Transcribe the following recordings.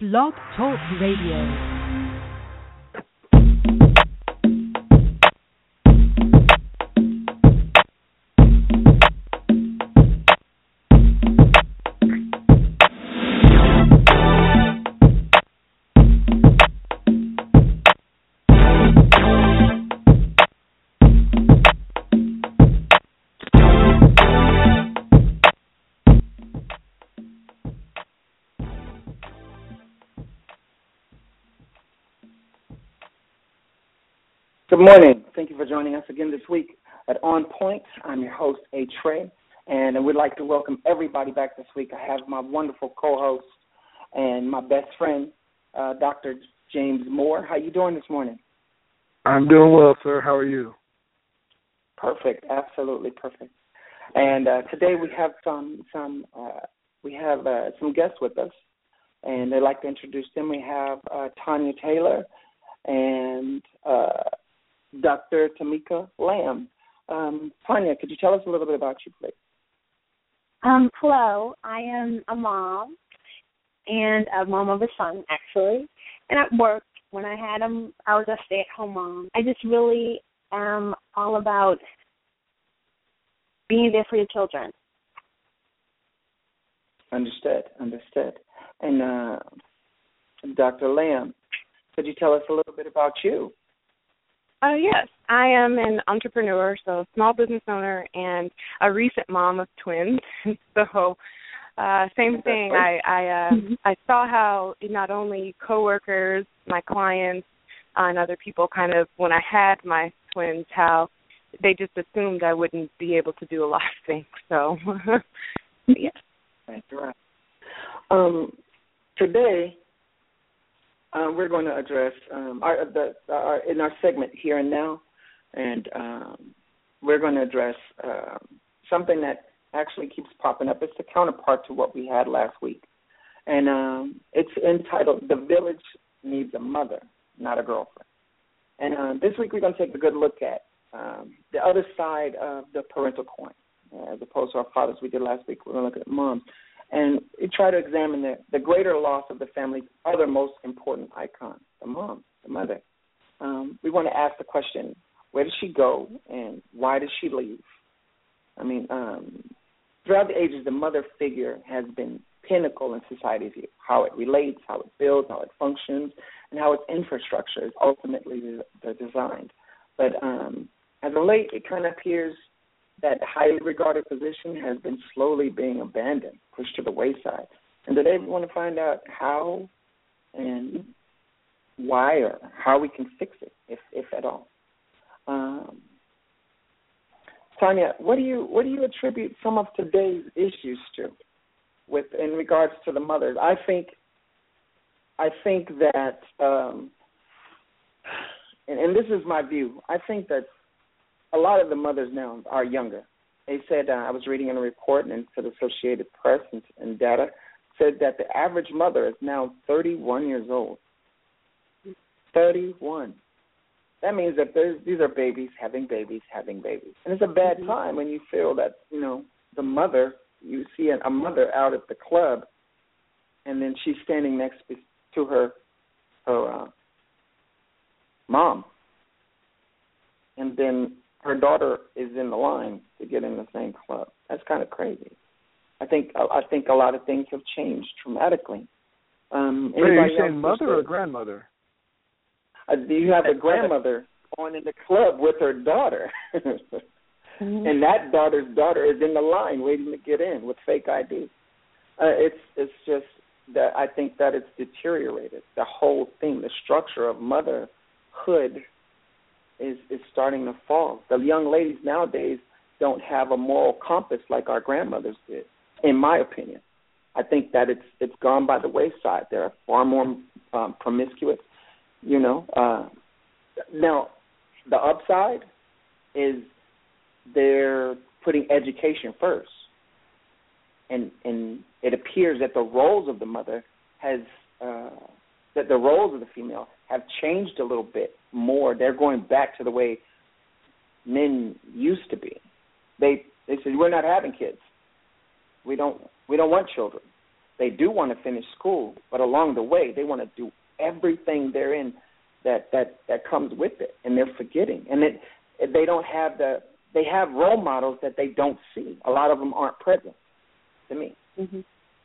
Blog Talk Radio. Good morning. Thank you for joining us again this week at On Point. I'm your host, A. Trey, and I would like to welcome everybody back this week. I have my wonderful co-host and my best friend, Dr. James Moore. How you doing this morning? I'm doing well, sir. How are you? Perfect. Absolutely perfect. And today we have some guests with us, and I'd like to introduce them. We have Tanya Taylor and Dr. Tamika Lamb. Tanya, could you tell us a little bit about you, please? Hello. I am a mom, and a mom of a son, actually. And at work, when I had him, I was a stay-at-home mom. I just really am all about being there for your children. Understood. And Dr. Lamb, could you tell us a little bit about you? Yes, I am an entrepreneur, so small business owner, and a recent mom of twins. So, same thing. I saw how not only coworkers, my clients, and other people kind of, when I had my twins, how they just assumed I wouldn't be able to do a lot of things. So, yes. That's right. Today, we're going to address in our segment Here and Now, and we're going to address something that actually keeps popping up. It's the counterpart to what we had last week, and it's entitled "The Village Needs a Mother, Not a Girlfriend." And this week we're going to take a good look at the other side of the parental coin, as opposed to our fathers we did last week. We're going to look at moms. And we try to examine the greater loss of the family's other most important icon, the mom, the mother. We want to ask the question, where does she go and why does she leave? I mean, throughout the ages, the mother figure has been pinnacle in society's view, how it relates, how it builds, how it functions, and how its infrastructure is ultimately designed. But as of late, it kind of appears that highly regarded position has been slowly being abandoned, pushed to the wayside. And today we want to find out how and why, or how we can fix it, if at all. Tanya, what do you attribute some of today's issues to, in regards to the mothers? I think that, and this is my view, I think that a lot of the mothers now are younger. They said, I was reading in a report and for the Associated Press and data, said that the average mother is now 31 years old. 31. That means that these are babies having babies. And it's a bad time when you feel that, the mother, you see a mother out at the club, and then she's standing next to her mom. And then her daughter is in the line to get in the same club. That's kind of crazy. I think a lot of things have changed dramatically. Are you saying mother or grandmother? You have a grandmother going in the club with her daughter, and that daughter's daughter is in the line waiting to get in with fake ID. It's just that I think that it's deteriorated. The whole thing, the structure of motherhood is starting to fall. The young ladies nowadays don't have a moral compass like our grandmothers did, in my opinion. I think that it's gone by the wayside. They're far more promiscuous, Now, the upside is they're putting education first. And it appears that the roles of the mother that the roles of the female have changed a little bit more. They're going back to the way men used to be. They said, we're not having kids. We don't want children. They do want to finish school, but along the way, they want to do everything therein that comes with it, and they're forgetting. And they don't have they have role models that they don't see. A lot of them aren't present to me. Mm-hmm.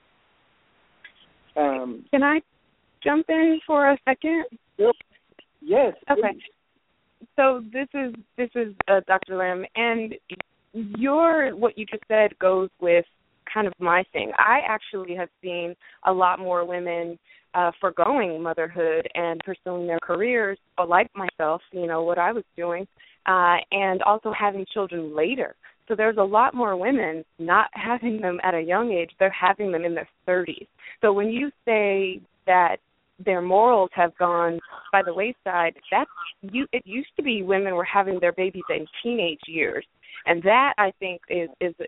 Can I jump in for a second? Yes. Okay. Please. So this is Dr. Lim, and what you just said goes with kind of my thing. I actually have seen a lot more women forgoing motherhood and pursuing their careers, like myself, what I was doing, and also having children later. So there's a lot more women not having them at a young age. They're having them in their 30s. So when you say that their morals have gone by the wayside, it used to be women were having their babies in teenage years. And that, I think, is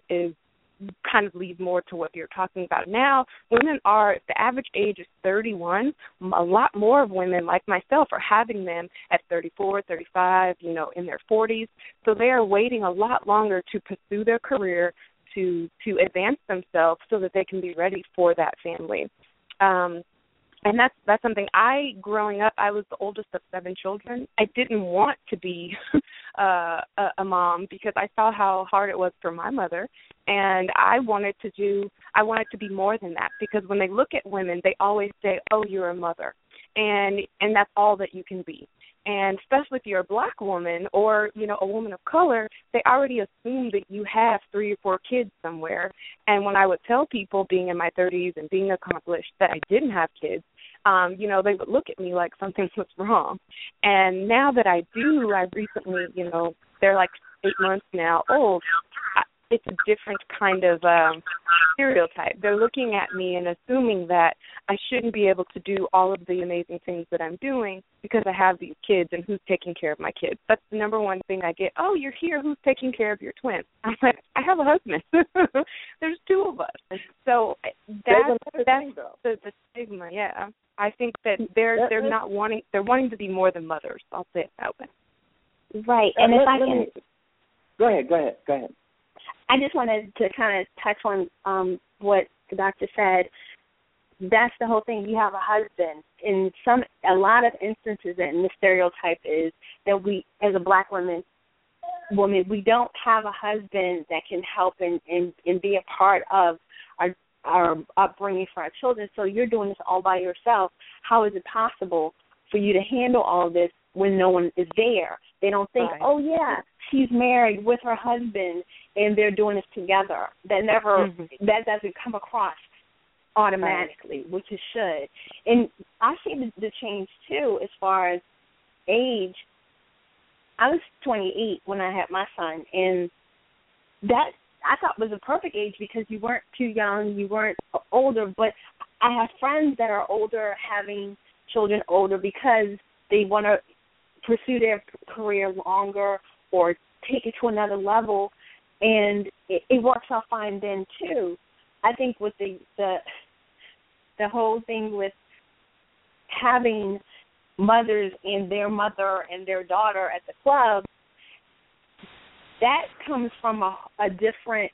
kind of leads more to what you're talking about. Now, women if the average age is 31, a lot more of women like myself are having them at 34, 35, in their 40s. So they are waiting a lot longer to pursue their career, to advance themselves so that they can be ready for that family. And that's something growing up, I was the oldest of 7 children. I didn't want to be a mom because I saw how hard it was for my mother, and I wanted to be more than that, because when they look at women, they always say, "Oh, you're a mother," and that's all that you can be. And especially if you're a black woman or, a woman of color, they already assume that you have 3 or 4 kids somewhere. And when I would tell people, being in my 30s and being accomplished, that I didn't have kids, they would look at me like something was wrong. And now that I do, I recently, they're like 8 months now old, it's a different kind of stereotype. They're looking at me and assuming that I shouldn't be able to do all of the amazing things that I'm doing because I have these kids, and who's taking care of my kids? That's the number one thing I get. "Oh, you're here. Who's taking care of your twins?" I'm like, "I have a husband." There's 2 of us. So that's the stigma. Yeah, I think that they're not wanting. They're wanting to be more than mothers. I'll say it that way. Right, and if I can. Go ahead. I just wanted to kind of touch on what the doctor said. That's the whole thing. You have a husband. In a lot of instances, and the stereotype is that we, as a black woman, we don't have a husband that can help and be a part of our upbringing for our children. So you're doing this all by yourself. How is it possible for you to handle all of this when no one is there? They don't think, right. "Oh, yeah, she's married with her husband and they're doing this together." That doesn't come across automatically, right, which it should. And I see the change, too, as far as age. I was 28 when I had my son, and that I thought was a perfect age because you weren't too young, you weren't older, but I have friends that are older having children older because they want to pursue their career longer or take it to another level, and it works out fine then too. I think with the whole thing with having mothers and their mother and their daughter at the club, that comes from a different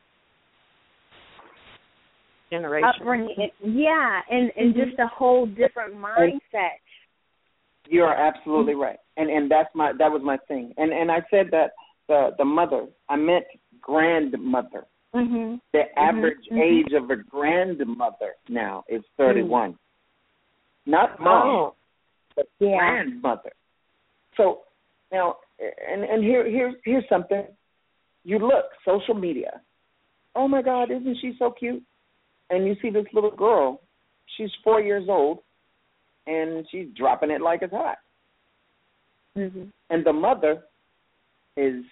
generation upbringing. Yeah, and just a whole different mindset. You are absolutely right, and that was my thing, and I said that the mother, I meant grandmother. Mm-hmm. The average age of a grandmother now is 31, not mom, but grandmother. So now, and here's something. You look social media. Oh my God, isn't she so cute? And you see this little girl. She's 4 years old. And she's dropping it like it's hot. Mm-hmm. And the mother is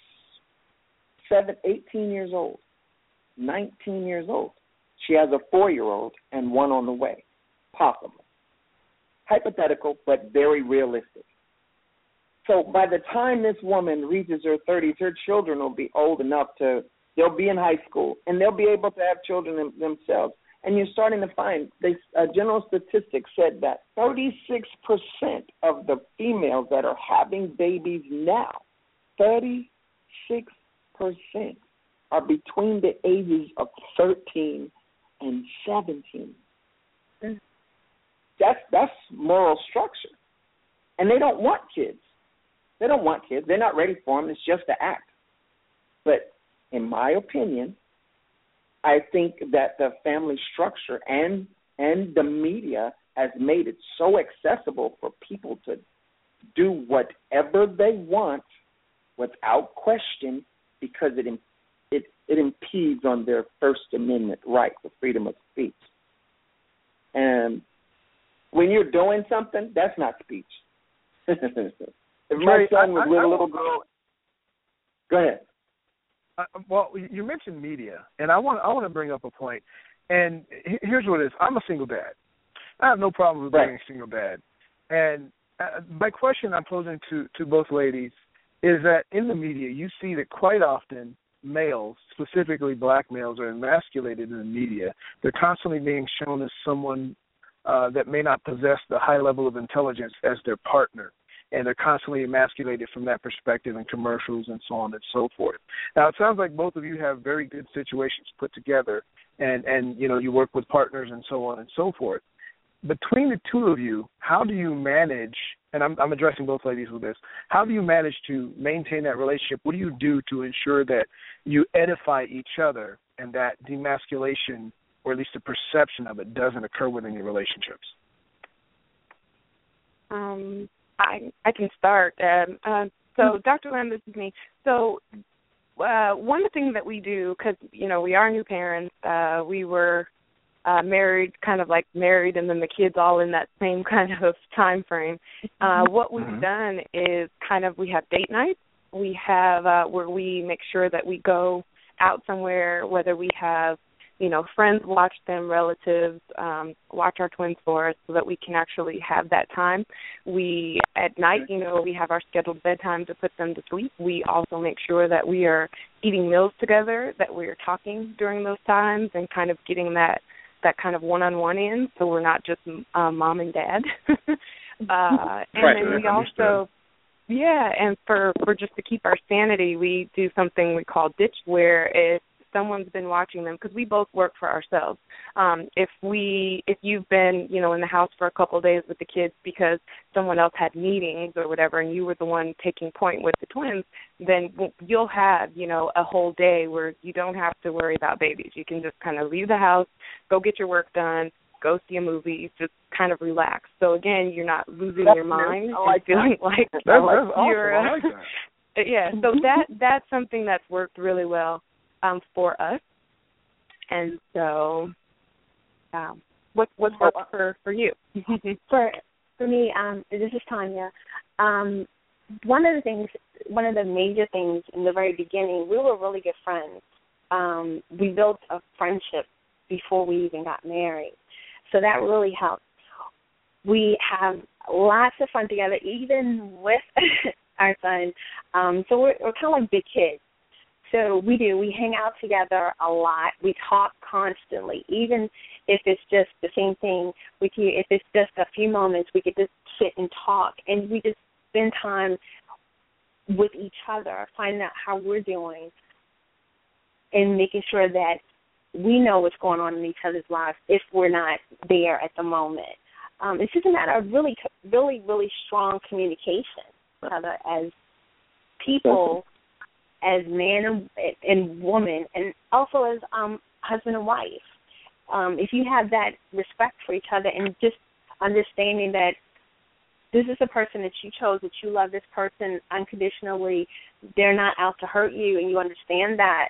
18 years old, 19 years old. She has a 4-year-old and one on the way, possible. Hypothetical, but very realistic. So by the time this woman reaches her 30s, her children will be old enough they'll be in high school, and they'll be able to have children themselves. And you're starting to find, general statistics said that 36% of the females that are having babies now, 36% are between the ages of 13 and 17. That's moral structure. And they don't want kids. They don't want kids. They're not ready for them. It's just an act. But in my opinion, I think that the family structure and the media has made it so accessible for people to do whatever they want without question, because it impedes on their First Amendment right, the freedom of speech. And when you're doing something, that's not speech. If my son was with a little girl, go ahead. Well, you mentioned media, and I want to bring up a point. And here's what it is. I'm a single dad. I have no problem with being a single dad. And my question I'm posing to both ladies is that in the media, you see that quite often males, specifically black males, are emasculated in the media. They're constantly being shown as someone that may not possess the high level of intelligence as their partner. And they're constantly emasculated from that perspective in commercials and so on and so forth. Now, it sounds like both of you have very good situations put together, and you work with partners and so on and so forth. Between the two of you, how do you manage, and I'm addressing both ladies with this, how do you manage to maintain that relationship? What do you do to ensure that you edify each other and that demasculation, or at least the perception of it, doesn't occur within your relationships? I can start. So, Dr. Lamb, this is me. So, one of the things that we do, because, we are new parents, we were married, kind of like married, and then the kids all in that same kind of time frame. What we've done is we have date nights. We have where we make sure that we go out somewhere, whether we have friends watch them, relatives watch our twins for us, so that we can actually have that time. We, at night, we have our scheduled bedtime to put them to sleep. We also make sure that we are eating meals together, that we are talking during those times, and kind of getting that kind of one-on-one in, so we're not just mom and dad. And then we also, and for just to keep our sanity, we do something we call ditch, where if someone's been watching them, because we both work for ourselves. If you've been, in the house for a couple of days with the kids because someone else had meetings or whatever, and you were the one taking point with the twins, then you'll have, a whole day where you don't have to worry about babies. You can just kind of leave the house, go get your work done, go see a movie, just kind of relax. So again, you're not losing your mind and feeling like you're. I like that. Yeah. So that's something that's worked really well for us. And so, what's worked for you? For me, this is Tanya. One of the major things in the very beginning, we were really good friends. We built a friendship before we even got married, so that really helped. We have lots of fun together, even with our son. So we're kind of like big kids. So we hang out together a lot. We talk constantly, even if it's just the same thing. If it's just a few moments, we could just sit and talk, and we just spend time with each other, finding out how we're doing, and making sure that we know what's going on in each other's lives if we're not there at the moment. It's just a matter of really, really, really strong communication with each other as people, as man and woman, and also as husband and wife. If you have that respect for each other and just understanding that this is a person that you chose, that you love this person unconditionally, they're not out to hurt you, and you understand that,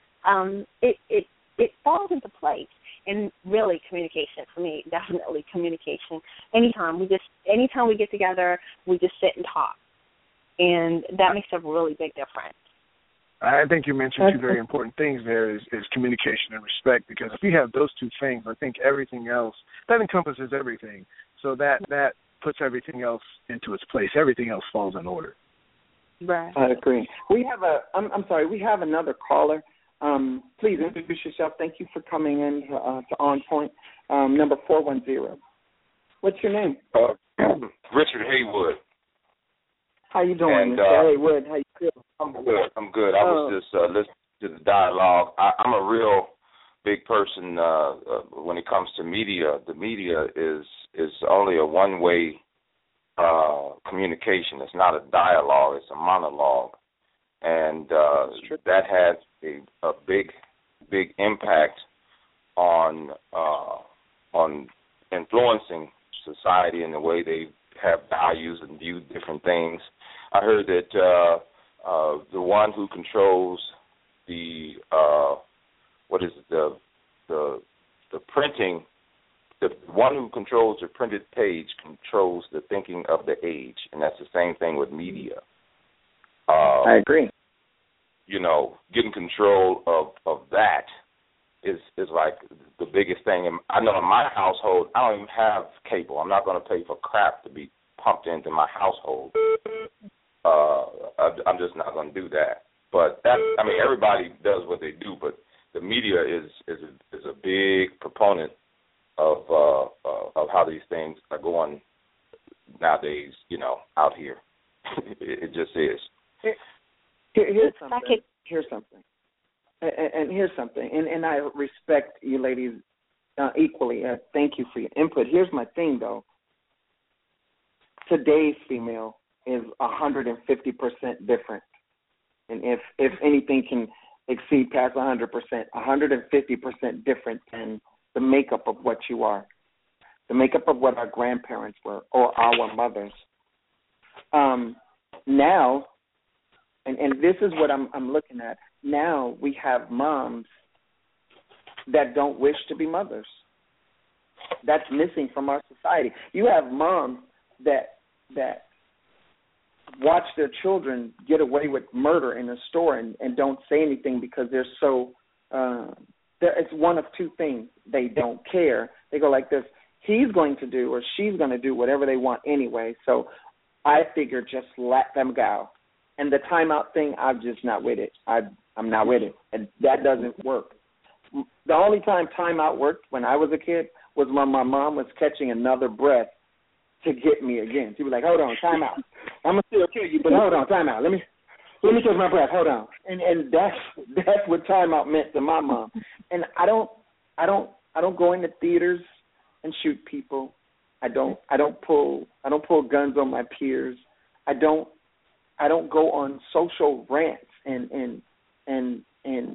it falls into place. And really, communication for me, definitely communication. Anytime we get together, we just sit and talk, and that makes a really big difference. I think you mentioned two very important things there is communication and respect, because if you have those two things, I think everything else, that encompasses everything. So that puts everything else into its place. Everything else falls in order. Right. I agree. We have I'm sorry, we have another caller. Please introduce yourself. Thank you for coming in to On Point. Number 410. What's your name? Richard Haywood. How you doing, Mr. Haywood? How you feel? I'm good. I was just listening to the dialogue. I'm a real big person when it comes to media. The media is only a one-way communication. It's not a dialogue. It's a monologue, and that has a big impact on influencing society in the way they have values and view different things. I heard that the one who controls the printing, the one who controls the printed page controls the thinking of the age, and that's the same thing with media. I agree. Getting control of that is like the biggest thing. And I know in my household, I don't even have cable. I'm not going to pay for crap to be pumped into my household. I'm just not going to do that. But everybody does what they do, but the media is a big proponent of how these things are going nowadays. Out here, it just is. Here's something. And here's something, and I respect you ladies equally. Thank you for your input. Here's my thing, though. Today's female is 150% different, and if anything can exceed past 100%, 150% different than the makeup of what you are, the makeup of what our grandparents were or our mothers. Now, and this is what I'm looking at. Now we have moms that don't wish to be mothers. That's missing from our society. You have moms that watch their children get away with murder in a store and don't say anything because they're so it's one of two things. They don't care. They go like this: he's going to do or she's going to do whatever they want anyway, so I figure just let them go. And the timeout thing, I'm just not with it. I'm not with it. And that doesn't work. The only time timeout worked when I was a kid was when my mom was catching another breath to get me again. She'd be like, hold on, timeout. I'm going to still kill you, but hold on, timeout. Let me catch my breath. Hold on. And that's what timeout meant to my mom. And I don't go into theaters and shoot people. I don't pull guns on my peers. I don't go on social rants and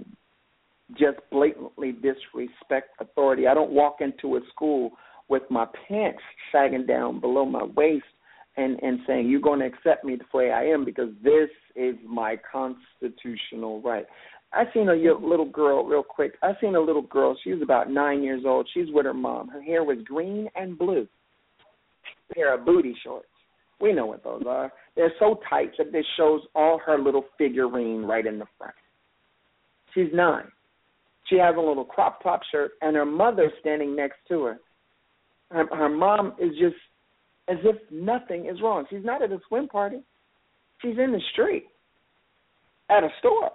just blatantly disrespect authority. I don't walk into a school with my pants sagging down below my waist and saying, you're going to accept me the way I am because this is my constitutional right. I seen a little girl, real quick. I seen a little girl. She was about 9 years old. She's with her mom. Her hair was green and blue. A pair of booty shorts. We know what those are. They're so tight that this shows all her little figurine right in the front. She's 9. She has a little crop top shirt, and her mother's standing next to her. Her mom is just as if nothing is wrong. She's not at a swim party. She's in the street at a store.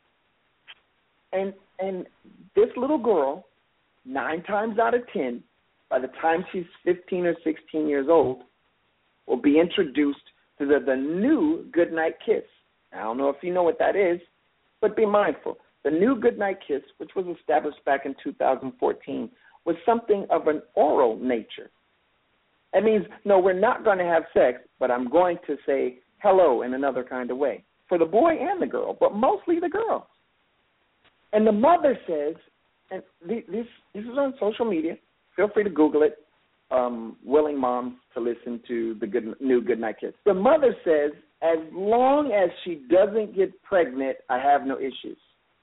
And this little girl, 9 times out of 10, by the time she's 15 or 16 years old, will be introduced to the new goodnight kiss. I don't know if you know what that is, but be mindful. The new goodnight kiss, which was established back in 2014, was something of an oral nature. That means, no, we're not going to have sex, but I'm going to say hello in another kind of way for the boy and the girl, but mostly the girl. And the mother says, and this is on social media, feel free to Google it, willing moms to listen to the new goodnight kiss. The mother says, as long as she doesn't get pregnant, I have no issues.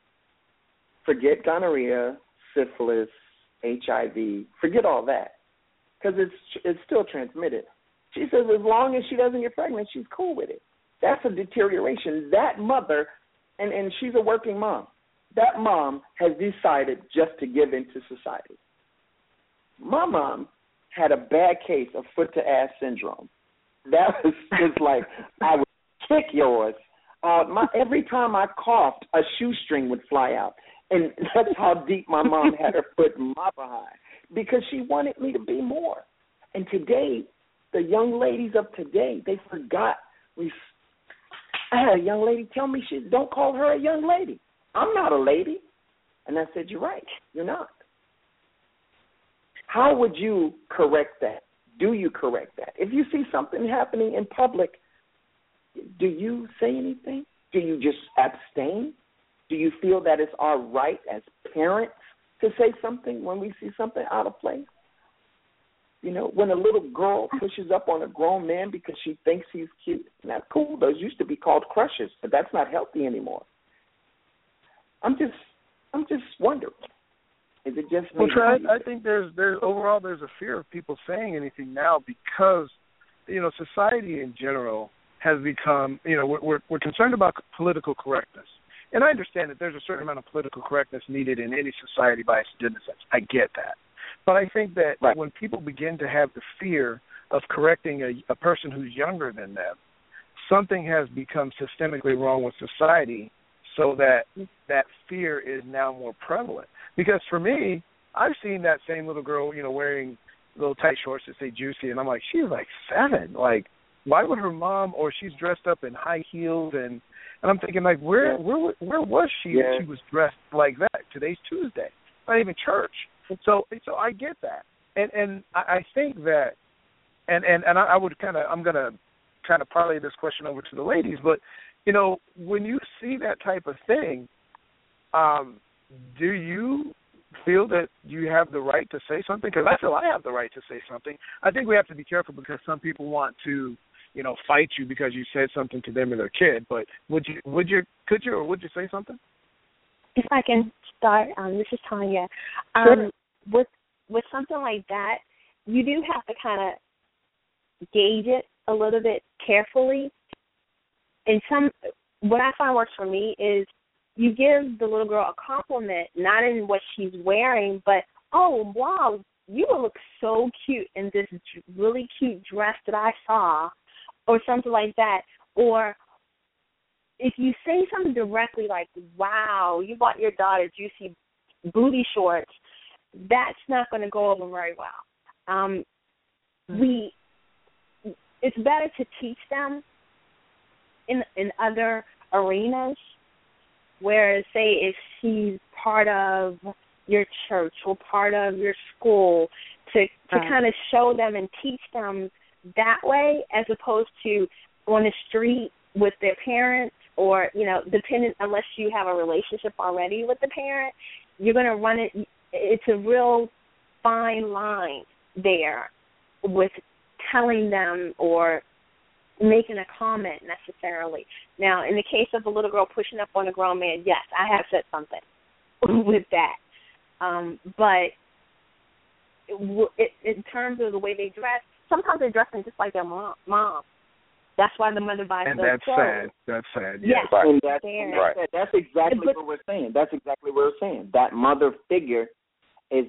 Forget gonorrhea, syphilis, HIV, forget all that, because it's still transmitted. She says as long as she doesn't get pregnant, she's cool with it. That's a deterioration. That mother, and she's a working mom, that mom has decided just to give into society. My mom had a bad case of foot-to-ass syndrome. That was just like, I would kick yours. Every time I coughed, a shoestring would fly out. And that's how deep my mom had her foot in my behind, because she wanted me to be more. And today, the young ladies of today, they forgot. I had a young lady tell me, don't call her a young lady. I'm not a lady. And I said, you're right, you're not. How would you correct that? Do you correct that? If you see something happening in public, do you say anything? Do you just abstain? Do you feel that it's our right as parents to say something when we see something out of place? You know, when a little girl pushes up on a grown man because she thinks he's cute, that's cool. Those used to be called crushes, but that's not healthy anymore. I'm just wondering. Is it just me? Well, I think there's overall there's a fear of people saying anything now because, you know, society in general has become, you know, we're concerned about political correctness. And I understand that there's a certain amount of political correctness needed in any society by its sense. I get that. But I think that when people begin to have the fear of correcting a person who's younger than them, something has become systemically wrong with society so that fear is now more prevalent. Because for me, I've seen that same little girl, you know, wearing little tight shorts that say juicy, and I'm like, she's like 7. Like, why would her mom, or she's dressed up in high heels, and I'm thinking, like, where was she when she was dressed like that? Today's Tuesday, not even church. So I get that, and I think that, and I would I'm gonna kind of parlay this question over to the ladies, but you know, when you see that type of thing, do you feel that you have the right to say something? Because I feel I have the right to say something. I think we have to be careful because some people want to, you know, fight you because you said something to them or their kid. But would you say something? If I can start, this is Tanya. Sure. With something like that, you do have to kind of gauge it a little bit carefully. And what I find works for me is you give the little girl a compliment, not in what she's wearing, but, oh, wow, you look so cute in this really cute dress that I saw, or something like that. Or if you say something directly like, wow, you bought your daughter juicy booty shorts, that's not going to go over very well. It's better to teach them in other arenas, whereas, say, if she's part of your church or part of your school, to kind of show them and teach them that way, as opposed to on the street with their parents, or, you know, dependent, unless you have a relationship already with the parent, you're going to run it. It's a real fine line there with telling them or making a comment necessarily. Now, in the case of a little girl pushing up on a grown man, yes, I have said something with that. But in terms of the way they dress, sometimes they're dressing just like their mom. That's why the mother buys those clothes. That's sad. Yes, and that's exactly what we're saying. That's exactly what we're saying. That mother figure is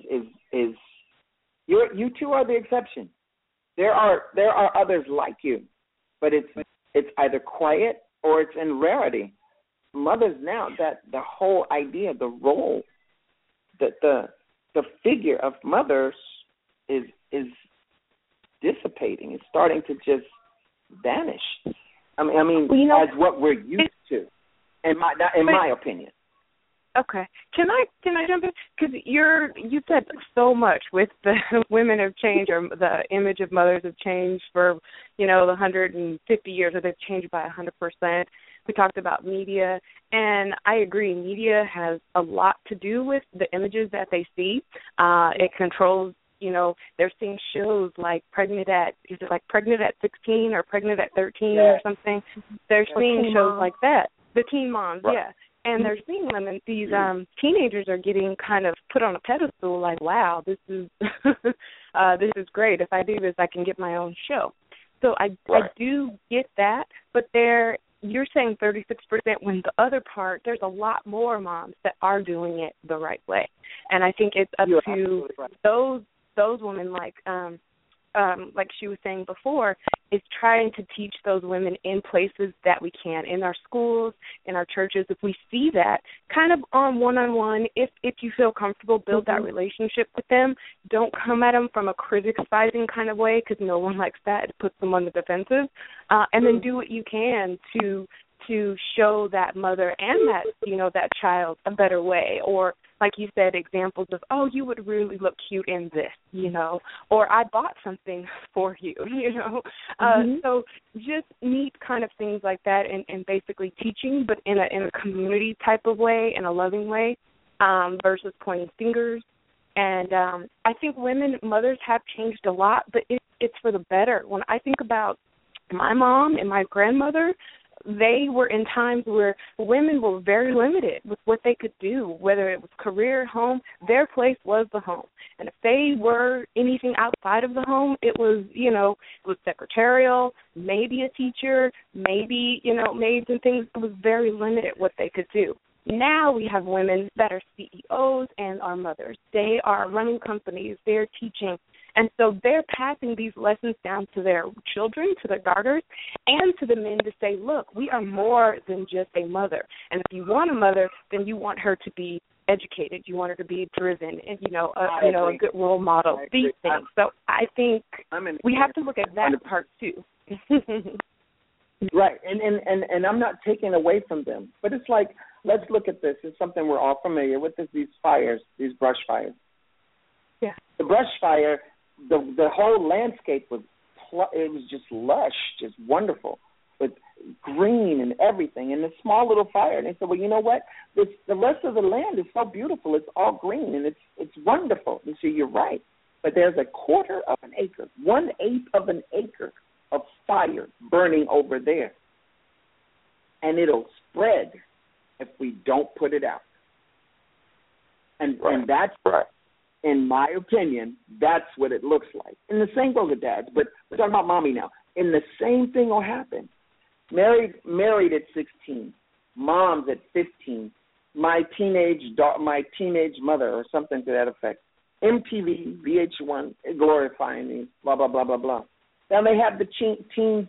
you two are the exception. There are others like you, but it's either quiet or it's in rarity. Mothers now, that the whole idea, the role, that the figure of mothers is dissipating. It's starting to just vanish. I mean, well, as what we're used to, in my opinion. Okay. Can I jump in? Because you said so much with the women have changed, or the image of mothers have changed for, you know, the 150 years, or they've changed by 100%. We talked about media, and I agree. Media has a lot to do with the images that they see. It controls. You know, they're seeing shows like Pregnant at 16 or Pregnant at 13 or something. They're seeing shows like that. The Teen Moms, yeah. And they're seeing them, and these teenagers are getting kind of put on a pedestal like, wow, this is this is great. If I do this, I can get my own show. So I do get that, but you're saying 36%, when the other part, there's a lot more moms that are doing it the right way. And I think it's up to those women, like she was saying before, is trying to teach those women in places that we can, in our schools, in our churches. If we see that, kind of on one-on-one, if you feel comfortable, build that relationship with them. Don't come at them from a criticizing kind of way, because no one likes that. It puts them on the defensive. And then do what you can to show that mother and that, you know, that child a better way, or like you said, examples of, oh, you would really look cute in this, you know, or I bought something for you, you know. So just neat kind of things like that, and basically teaching, but in a community type of way, in a loving way, versus pointing fingers. And I think mothers have changed a lot, but it's for the better. When I think about my mom and my grandmother, they were in times where women were very limited with what they could do, whether it was career, home. Their place was the home. And if they were anything outside of the home, it was, you know, it was secretarial, maybe a teacher, maybe, you know, maids and things. It was very limited what they could do. Now we have women that are CEOs and are mothers. They are running companies. They're teaching. And so they're passing these lessons down to their children, to their daughters, and to the men to say, look, we are more than just a mother. And if you want a mother, then you want her to be educated. You want her to be driven and, a good role model, these things. So I think we have to look at that part too. Right. And I'm not taking away from them. But it's like, let's look at this. It's something we're all familiar with, is these fires, these brush fires. Yeah. The brush fire, the whole landscape was just lush, just wonderful, with green and everything, and a small little fire. And they said, well, you know what? The rest of the land is so beautiful. It's all green, and it's wonderful. And so you're right. But there's a quarter of an acre, 1/8 of an acre of fire burning over there. And it'll spread if we don't put it out. And that's right. In my opinion, that's what it looks like. And the same goes with dads, but we're talking about mommy now. And the same thing will happen. Married at 16, moms at 15, my teenage mother, or something to that effect. MTV, VH1, glorifying me, blah, blah, blah, blah, blah. Now they have the teens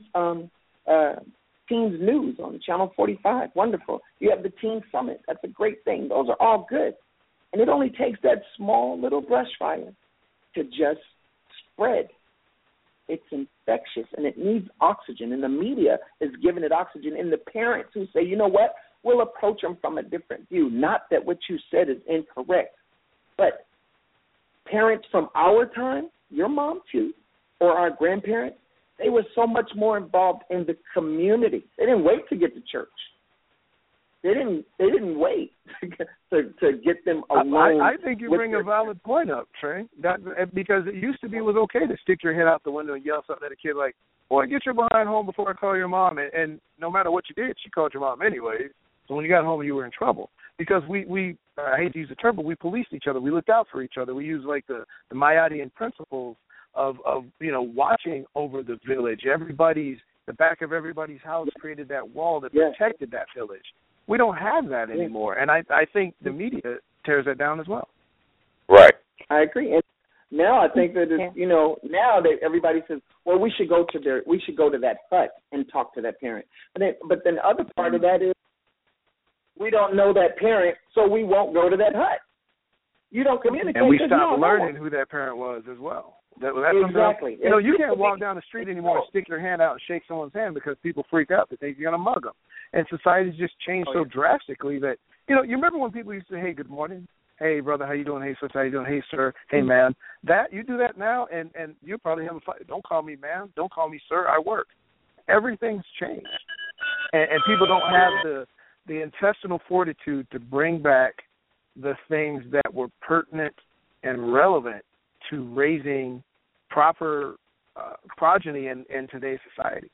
news on Channel 45. Wonderful. You have the Teen Summit. That's a great thing. Those are all good. And it only takes that small little brush fire to just spread. It's infectious, and it needs oxygen, and the media is giving it oxygen. And the parents who say, you know what, we'll approach them from a different view. Not that what you said is incorrect, but parents from our time, your mom too, or our grandparents, they were so much more involved in the community. They didn't wait to get to church. They didn't wait to get them alone. I think you bring a valid point up, Trey. Because it used to be it was okay to stick your head out the window and yell something at a kid like, boy, get your behind home before I call your mom. And no matter what you did, she called your mom anyways. So when you got home, you were in trouble. Because we I hate to use the term, but we policed each other. We looked out for each other. We used like the Mayadian principles of watching over the village. The back of everybody's house created that wall that protected that village. We don't have that anymore, and I think the media tears that down as well. Right. I agree. And now I think that it's, now that everybody says, well, we should go to that hut and talk to that parent. But then the other part of that is we don't know that parent, so we won't go to that hut. You don't communicate. And we stopped learning who that parent was as well. That's exactly. You can't walk down the street anymore and stick your hand out and shake someone's hand because people freak out that they're going to mug them. And society's just changed so drastically that, you remember when people used to say, hey, good morning, hey, brother, how you doing, hey, sister, how you doing, hey, sir, hey, man. You do that now, and you probably have a fight. Don't call me man, don't call me sir, I work. Everything's changed. And people don't have the intestinal fortitude to bring back the things that were pertinent and relevant to raising proper progeny in today's society.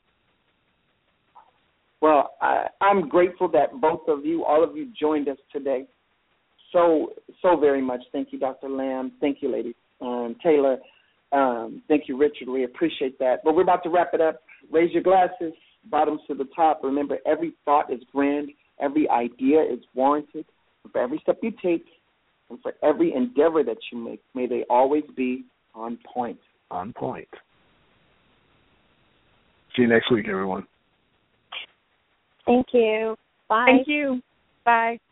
Well, I'm grateful that all of you joined us today. So very much. Thank you, Dr. Lamb. Thank you, ladies. Taylor, thank you, Richard. We appreciate that. But we're about to wrap it up. Raise your glasses, bottoms to the top. Remember, every thought is grand. Every idea is warranted. For every step you take and for every endeavor that you make, may they always be on point. On point. See you next week, everyone. Thank you. Bye. Thank you. Bye.